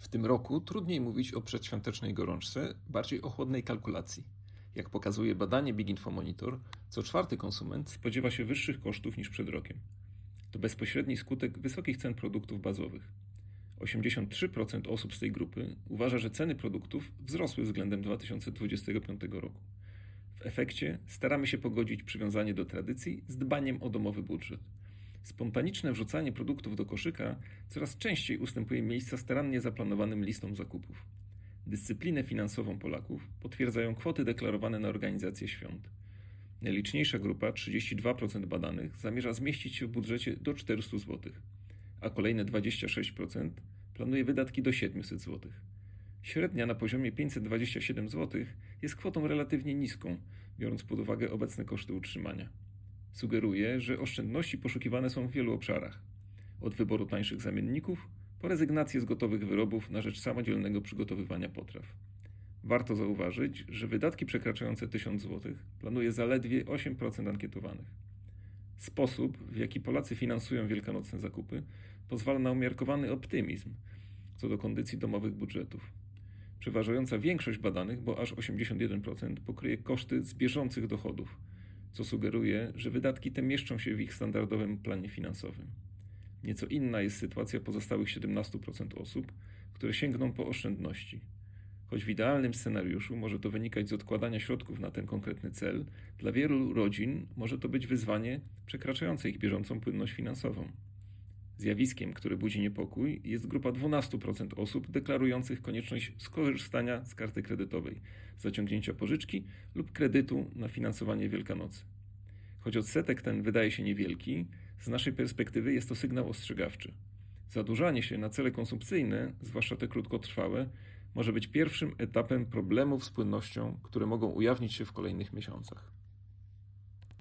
W tym roku trudniej mówić o przedświątecznej gorączce, bardziej o chłodnej kalkulacji. Jak pokazuje badanie Big Info Monitor, co czwarty konsument spodziewa się wyższych kosztów niż przed rokiem. To bezpośredni skutek wysokich cen produktów bazowych. 83% osób z tej grupy uważa, że ceny produktów wzrosły względem 2025 roku. W efekcie staramy się pogodzić przywiązanie do tradycji z dbaniem o domowy budżet. Spontaniczne wrzucanie produktów do koszyka coraz częściej ustępuje miejsca starannie zaplanowanym listom zakupów. Dyscyplinę finansową Polaków potwierdzają kwoty deklarowane na organizację świąt. Najliczniejsza grupa, 32% badanych, zamierza zmieścić się w budżecie do 400 zł, a kolejne 26% planuje wydatki do 700 zł. Średnia na poziomie 527 zł jest kwotą relatywnie niską, biorąc pod uwagę obecne koszty utrzymania. Sugeruje, że oszczędności poszukiwane są w wielu obszarach. Od wyboru tańszych zamienników po rezygnację z gotowych wyrobów na rzecz samodzielnego przygotowywania potraw. Warto zauważyć, że wydatki przekraczające 1000 zł planuje zaledwie 8% ankietowanych. Sposób, w jaki Polacy finansują wielkanocne zakupy, pozwala na umiarkowany optymizm co do kondycji domowych budżetów. Przeważająca większość badanych, bo aż 81%, pokryje koszty z bieżących dochodów, co sugeruje, że wydatki te mieszczą się w ich standardowym planie finansowym. Nieco inna jest sytuacja pozostałych 17% osób, które sięgną po oszczędności. Choć w idealnym scenariuszu może to wynikać z odkładania środków na ten konkretny cel, dla wielu rodzin może to być wyzwanie przekraczające ich bieżącą płynność finansową. Zjawiskiem, które budzi niepokój, jest grupa 12% osób deklarujących konieczność skorzystania z karty kredytowej, zaciągnięcia pożyczki lub kredytu na finansowanie Wielkanocy. Choć odsetek ten wydaje się niewielki, z naszej perspektywy jest to sygnał ostrzegawczy. Zadłużanie się na cele konsumpcyjne, zwłaszcza te krótkotrwałe, może być pierwszym etapem problemów z płynnością, które mogą ujawnić się w kolejnych miesiącach.